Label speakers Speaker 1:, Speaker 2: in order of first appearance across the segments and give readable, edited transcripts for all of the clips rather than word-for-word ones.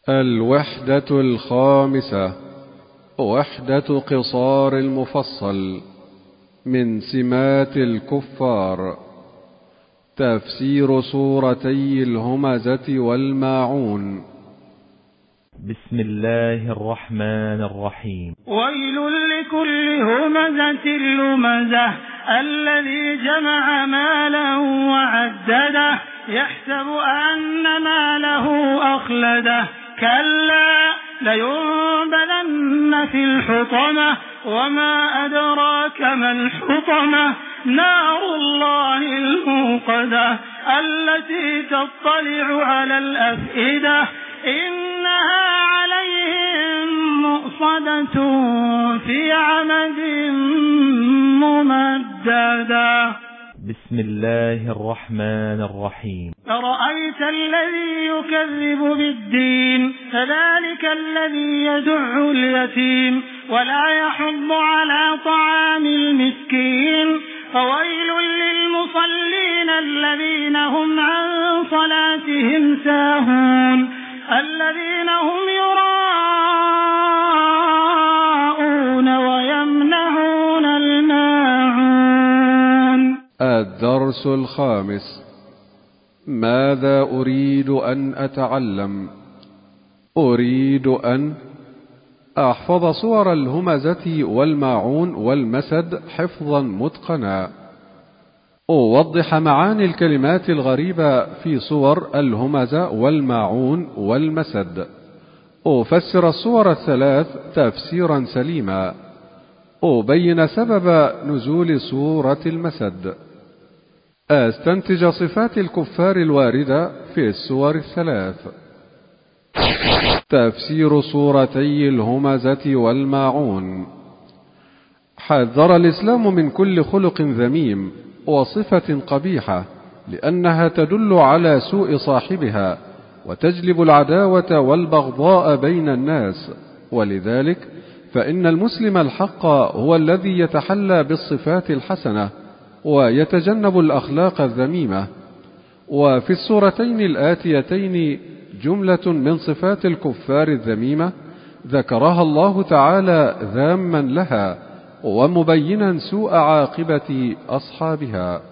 Speaker 1: الوحدة الخامسة: وحدة قصار المفصل من سمات الكفار. تفسير سورتي الهمزة والماعون.
Speaker 2: بسم الله الرحمن الرحيم.
Speaker 3: ويل لكل همزة لمزة الذي جمع مالا وعدده يحسب أن ماله أخلده كلا لينبذن في الحطمة وما أدراك ما الحطمة نار الله الموقدة التي تطلع على الأفئدة إنها عليهم مؤصدة في عمد ممددة. بسم الله الرحمن الرحيم. أرأيت الذي يكذب بالدين فذلك الذي يدع اليتيم ولا يحض على طعام المسكين فويل للمصلين الذين هم عن صلاتهم ساهون الذين هم يراءون ويمنعون الماعون.
Speaker 1: الدرس الخامس: ماذا أريد أن أتعلم؟ أريد أن أحفظ صور الهمزة والماعون والمسد حفظا متقنا، أوضح معاني الكلمات الغريبة في صور الهمزة والماعون والمسد، أفسر الصور الثلاث تفسيرا سليما، أبين سبب نزول سورة المسد، أستنتج صفات الكفار الواردة في السور الثلاث. تفسير سورتي الهمزة والماعون. حذر الإسلام من كل خلق ذميم وصفة قبيحة لأنها تدل على سوء صاحبها وتجلب العداوة والبغضاء بين الناس، ولذلك فإن المسلم الحق هو الذي يتحلى بالصفات الحسنة ويتجنب الأخلاق الذميمة. وفي السورتين الآتيتين جملة من صفات الكفار الذميمة ذكرها الله تعالى ذاما لها ومبينا سوء عاقبة أصحابها.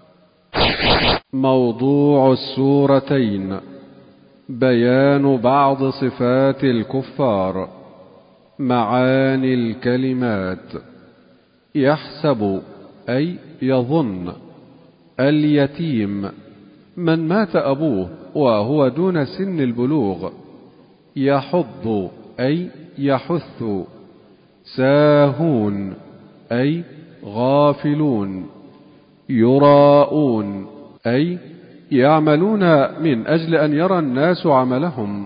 Speaker 1: موضوع السورتين: بيان بعض صفات الكفار. معاني الكلمات: يحسب أي يظن، اليتيم من مات أبوه وهو دون سن البلوغ، يحض أي يحث، ساهون أي غافلون، يراءون أي يعملون من أجل أن يرى الناس عملهم،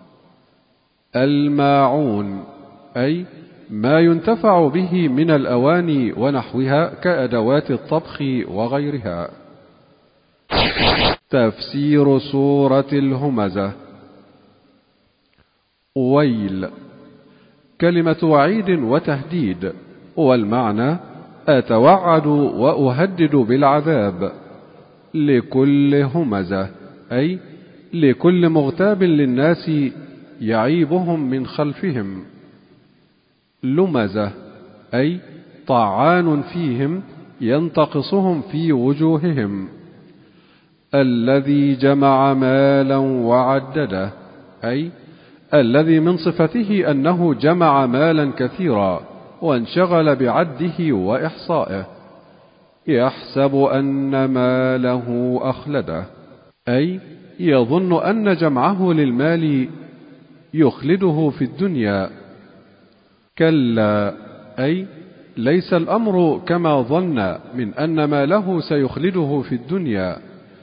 Speaker 1: الماعون أي ما ينتفع به من الأواني ونحوها كأدوات الطبخ وغيرها. تفسير سورة الهمزة. ويل كلمة وعيد وتهديد، والمعنى أتوعد وأهدد بالعذاب. لكل همزة أي لكل مغتاب للناس يعيبهم من خلفهم. لمزة أي طعان فيهم ينتقصهم في وجوههم. الذي جمع مالا وعدده أي الذي من صفته أنه جمع مالا كثيرا وانشغل بعده وإحصائه. يحسب أن ماله أخلده أي يظن أن جمعه للمال يخلده في الدنيا. كلا أي ليس الأمر كما ظن من أن ماله سيخلده في الدنيا.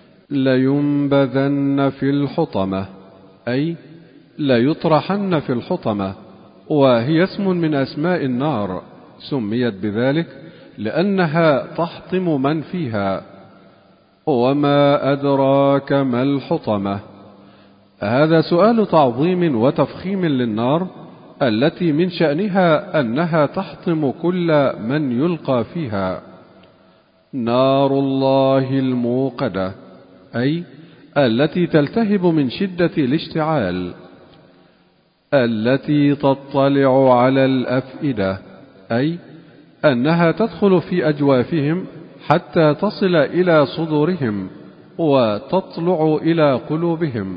Speaker 1: لينبذن في الحطمة أي ليطرحن في الحطمة، وهي اسم من أسماء النار، سميت بذلك لأنها تحطم من فيها. وما أدراك ما الحطمة؟ هذا سؤال تعظيم وتفخيم للنار التي من شأنها أنها تحطم كل من يلقى فيها. نار الله الموقدة أي التي تلتهب من شدة الاشتعال. التي تطلع على الأفئدة، أي أنها تدخل في أجوافهم حتى تصل إلى صدورهم وتطلع إلى قلوبهم.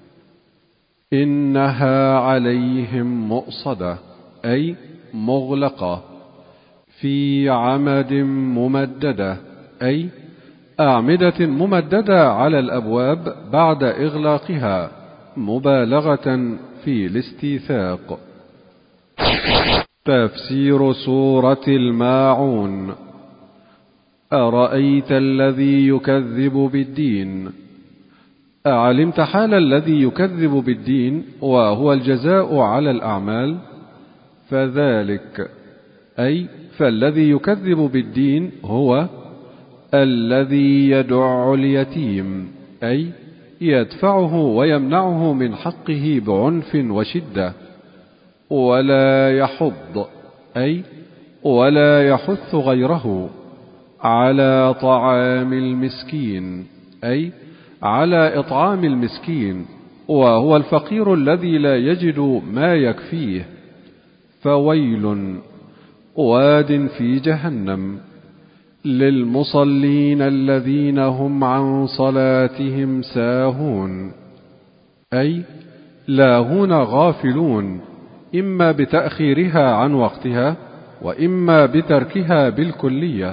Speaker 1: إنها عليهم مؤصدة، أي مغلقة، في عمد ممددة، أي أعمدة ممددة على الأبواب بعد إغلاقها، مبالغة في الاستيثاق. تفسير سورة الماعون. أرأيت الذي يكذب بالدين. أعلمت حال الذي يكذب بالدين وهو الجزاء على الأعمال؟ فذلك، أي فالذي يكذب بالدين هو الذي يدع اليتيم، أي يدفعه ويمنعه من حقه بعنف وشدة، ولا يحض، أي ولا يحث غيره على طعام المسكين، أي على إطعام المسكين وهو الفقير الذي لا يجد ما يكفيه. فويل، واد في جهنم، للمصلين الذين هم عن صلاتهم ساهون، أي لاهون غافلون، إما بتأخيرها عن وقتها وإما بتركها بالكلية.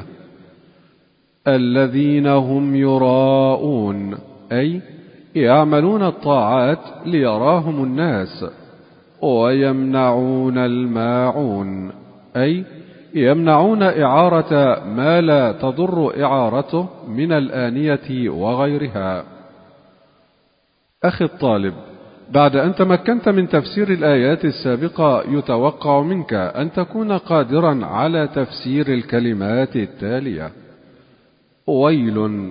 Speaker 1: الذين هم يراءون، أي يعملون الطاعات ليراهم الناس، ويمنعون الماعون، أي يمنعون إعارة ما لا تضر إعارته من الآنية وغيرها. أخي الطالب، بعد أن تمكنت من تفسير الآيات السابقة يتوقع منك أن تكون قادرا على تفسير الكلمات التالية: ويل،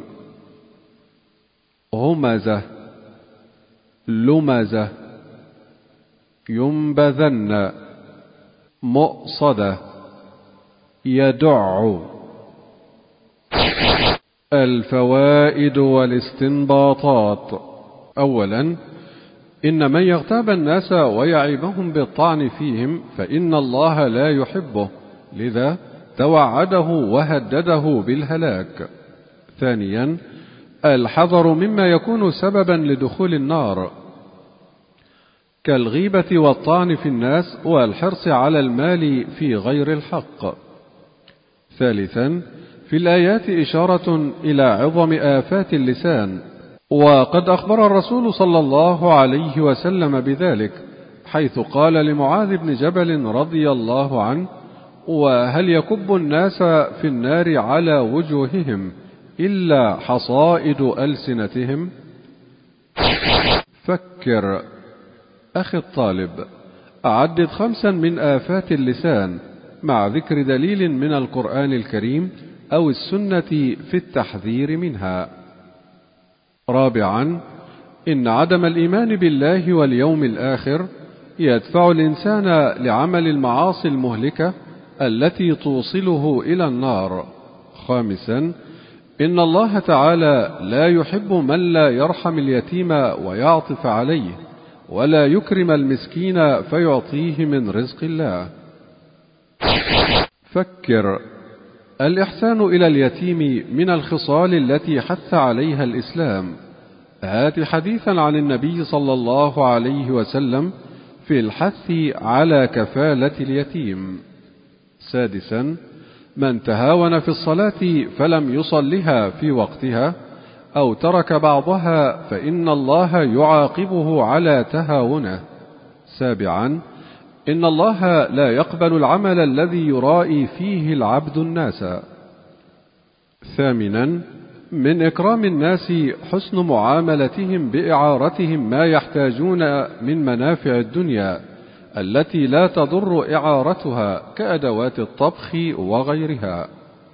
Speaker 1: همزة، لمزة، ينبذن، مؤصدة، يدع. الفوائد والاستنباطات. أولا، إن من يغتاب الناس ويعيبهم بالطعن فيهم فإن الله لا يحبه، لذا توعده وهدده بالهلاك. ثانيا، الحذر مما يكون سببا لدخول النار، كالغيبة والطعن في الناس والحرص على المال في غير الحق. ثالثا، في الآيات إشارة إلى عظم آفات اللسان، وقد أخبر الرسول صلى الله عليه وسلم بذلك، حيث قال لمعاذ بن جبل رضي الله عنه: وهل يكب الناس في النار على وجوههم إلا حصائد ألسنتهم؟ فكر أخي الطالب، عدد 5 من آفات اللسان مع ذكر دليل من القرآن الكريم أو السنة في التحذير منها. رابعا، إن عدم الإيمان بالله واليوم الآخر يدفع الإنسان لعمل المعاصي المهلكة التي توصله إلى النار. خامسا، إن الله تعالى لا يحب من لا يرحم اليتيم ويعطف عليه، ولا يكرم المسكين فيعطيه من رزق الله. فكر، الإحسان إلى اليتيم من الخصال التي حث عليها الإسلام. هات حديثا عن النبي صلى الله عليه وسلم في الحث على كفالة اليتيم. سادسا، من تهاون في الصلاة فلم يصلها في وقتها أو ترك بعضها فإن الله يعاقبه على تهاونه. سابعا، إن الله لا يقبل العمل الذي يرائي فيه العبد الناس. ثامنا، من إكرام الناس حسن معاملتهم بإعارتهم ما يحتاجون من منافع الدنيا التي لا تضر إعارتها كأدوات الطبخ وغيرها.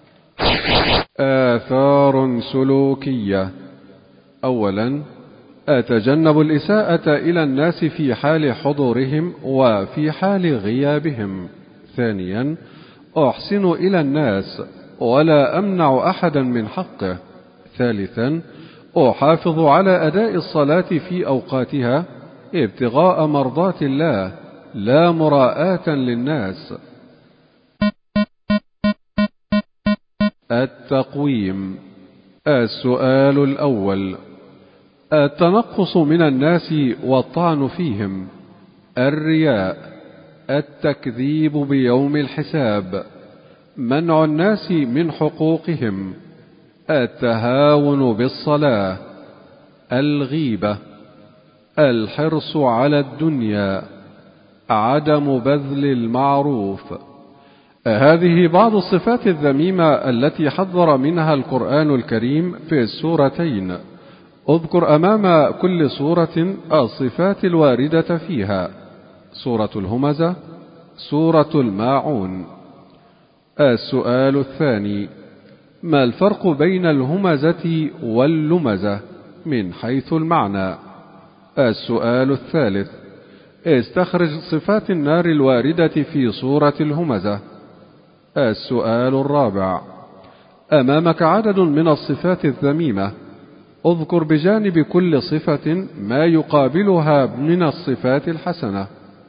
Speaker 1: آثار سلوكية. أولا، أتجنب الإساءة إلى الناس في حال حضورهم وفي حال غيابهم. ثانيا، أحسن إلى الناس ولا أمنع أحدا من حقه. ثالثا، أحافظ على أداء الصلاة في أوقاتها ابتغاء مرضات الله لا مراءة للناس. التقويم. السؤال الأول: التنقص من الناس والطعن فيهم، الرياء، التكذيب بيوم الحساب، منع الناس من حقوقهم، التهاون بالصلاة، الغيبة، الحرص على الدنيا، عدم بذل المعروف. هذه بعض الصفات الذميمة التي حذر منها القرآن الكريم في السورتين. اذكر أمام كل سورة الصفات الواردة فيها. سورة الهمزة، سورة الماعون. السؤال الثاني: ما الفرق بين الهمزة واللمزة من حيث المعنى؟ السؤال الثالث: استخرج صفات النار الواردة في سورة الهمزة. السؤال الرابع: أمامك عدد من الصفات الذميمة، اذكر بجانب كل صفة ما يقابلها من الصفات الحسنة.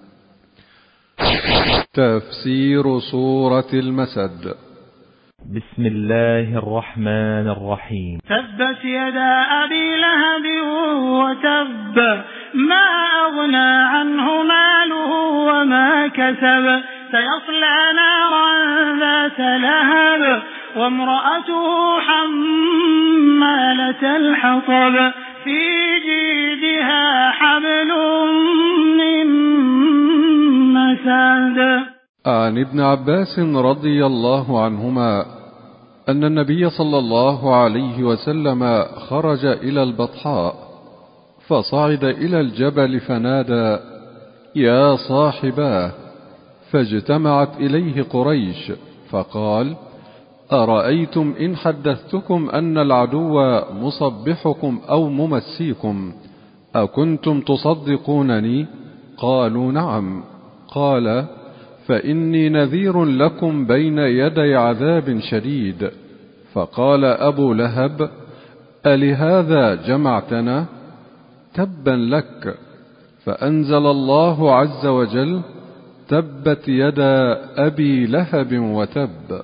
Speaker 1: تفسير سورة المسد.
Speaker 2: بسم الله الرحمن الرحيم.
Speaker 3: تبت يدا أبي لهب وتب، ما أغنى عنه ماله وما كسب، سيصلى نارا ذات لهب وامرأته حمالة الحطب في جيدها حبل من مسد.
Speaker 1: عن ابن عباس رضي الله عنهما أن النبي صلى الله عليه وسلم خرج إلى البطحاء، فصعد إلى الجبل فنادى: يا صاحباه، فاجتمعت إليه قريش، فقال: أرأيتم إن حدثتكم أن العدو مصبحكم أو ممسيكم أكنتم تصدقونني؟ قالوا: نعم. قال: فإني نذير لكم بين يدي عذاب شديد. فقال أبو لهب: ألهذا جمعتنا؟ تبا لك. فأنزل الله عز وجل: تبت يدا أبي لهب وتب.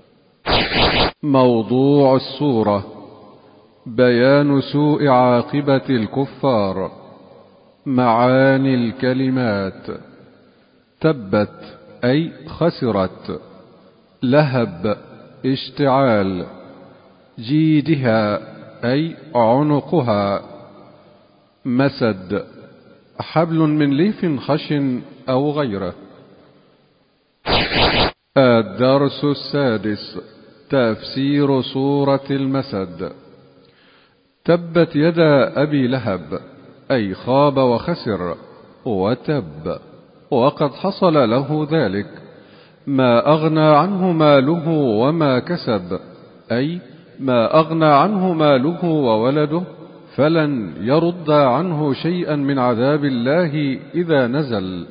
Speaker 1: موضوع السورة: بيان سوء عاقبة الكفار. معاني الكلمات: تبت أي خسرت، لهب اشتعال، جيدها أي عنقها، مسد حبل من ليف خشن أو غيره. الدرس السادس: تفسير سورة المسد. تبت يدا أبي لهب أي خاب وخسر وتب، وقد حصل له ذلك. ما أغنى عنه ماله وما كسب، أي ما أغنى عنه ماله وولده، فلن يرد عنه شيئا من عذاب الله إذا نزل.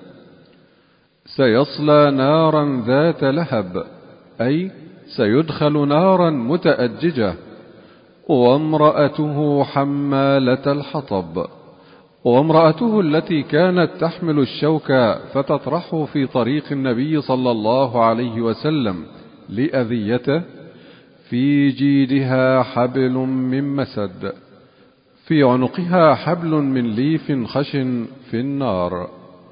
Speaker 1: سيصلى نارا ذات لهب، أي سيدخل نارا متأججة. وامرأته حمالة الحطب، وامرأته التي كانت تحمل الشوك فتطرحه في طريق النبي صلى الله عليه وسلم لأذيته. في جيدها حبل من مسد، في عنقها حبل من ليف خشن في النار.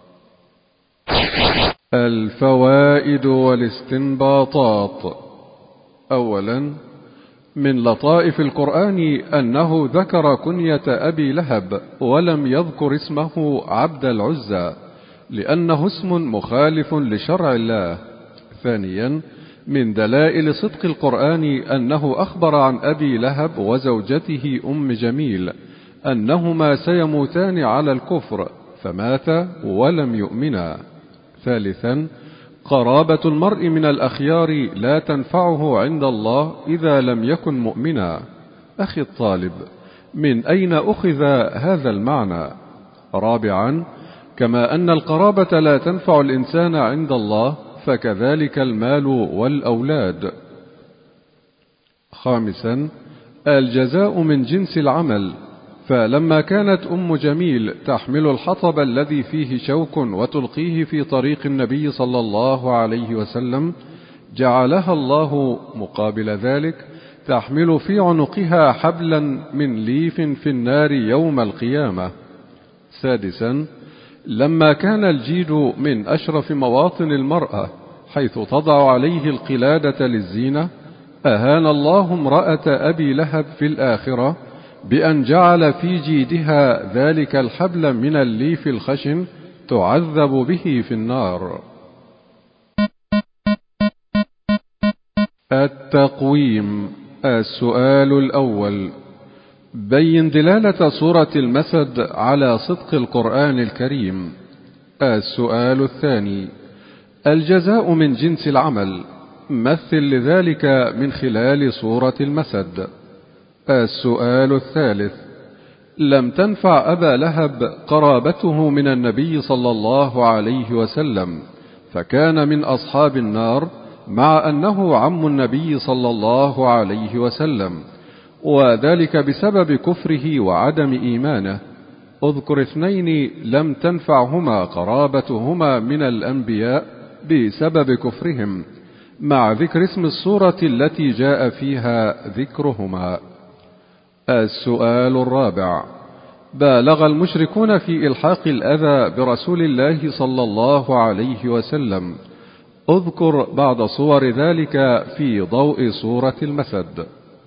Speaker 1: الفوائد والاستنباطات. أولا: من لطائف القرآن أنه ذكر كنية أبي لهب ولم يذكر اسمه عبد العزى، لأنه اسم مخالف لشرع الله. ثانيا: من دلائل صدق القرآن أنه أخبر عن أبي لهب وزوجته أم جميل أنهما سيموتان على الكفر، فماتا ولم يؤمنا. ثالثا: قرابة المرء من الأخيار لا تنفعه عند الله إذا لم يكن مؤمنا. أخي الطالب، من أين أخذ هذا المعنى؟ رابعا: كما أن القرابة لا تنفع الإنسان عند الله، فكذلك المال والأولاد. خامسا: الجزاء من جنس العمل، فلما كانت أم جميل تحمل الحطب الذي فيه شوك وتلقيه في طريق النبي صلى الله عليه وسلم، جعلها الله مقابل ذلك تحمل في عنقها حبلا من ليف في النار يوم القيامة. سادسا، لما كان الجيد من أشرف مواطن المرأة حيث تضع عليه القلادة للزينة، أهان الله امرأة أبي لهب في الآخرة بأن جعل في جيدها ذلك الحبل من الليف الخشن تعذب به في النار. التقويم. السؤال الأول: بين دلالة سورة المسد على صدق القرآن الكريم. السؤال الثاني: الجزاء من جنس العمل، مثل لذلك من خلال سورة المسد. السؤال الثالث: لم تنفع أبا لهب قرابته من النبي صلى الله عليه وسلم، فكان من أصحاب النار مع أنه عم النبي صلى الله عليه وسلم، وذلك بسبب كفره وعدم إيمانه. اذكر اثنين لم تنفعهما قرابتهما من الأنبياء بسبب كفرهم، مع ذكر اسم السورة التي جاء فيها ذكرهما. السؤال الرابع: بالغ المشركون في إلحاق الأذى برسول الله صلى الله عليه وسلم، اذكر بعض صور ذلك في ضوء سورة المسد.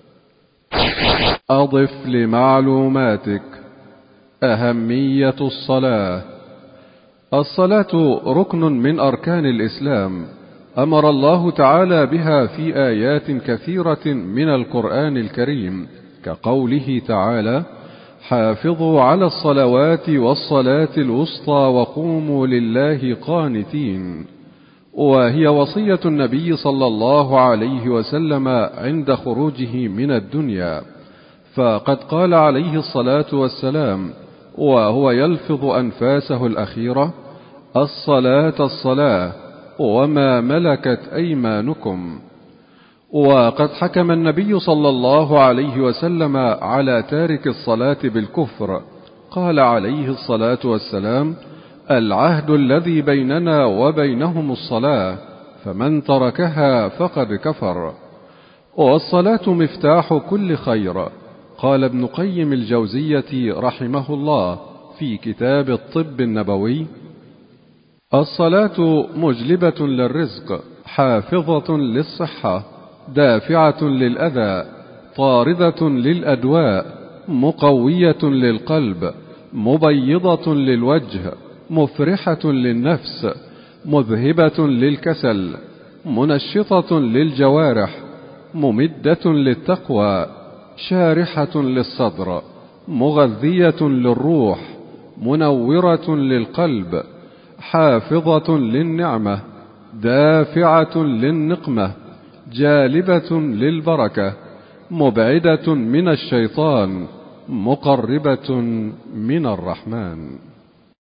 Speaker 1: أضف لمعلوماتك: أهمية الصلاة. الصلاة ركن من أركان الإسلام، أمر الله تعالى بها في آيات كثيرة من القرآن الكريم، كقوله تعالى: حافظوا على الصلوات والصلاة الوسطى وقوموا لله قانتين، وهي وصية النبي صلى الله عليه وسلم عند خروجه من الدنيا، فقد قال عليه الصلاة والسلام وهو يلفظ أنفاسه الأخيرة: الصلاة الصلاة وما ملكت أيمانكم. وقد حكم النبي صلى الله عليه وسلم على تارك الصلاة بالكفر، قال عليه الصلاة والسلام: العهد الذي بيننا وبينهم الصلاة، فمن تركها فقد كفر. والصلاة مفتاح كل خير، قال ابن قيم الجوزية رحمه الله في كتاب الطب النبوي: الصلاة مجلبة للرزق، حافظة للصحة، دافعة للأذى، طاردة للأدواء، مقوية للقلب، مبيضة للوجه، مفرحة للنفس، مذهبة للكسل، منشطة للجوارح، ممدة للتقوى، شارحة للصدر، مغذية للروح، منورة للقلب، حافظة للنعمة، دافعة للنقمة، جالبة للبركة، مبعدة من الشيطان، مقربة من الرحمن.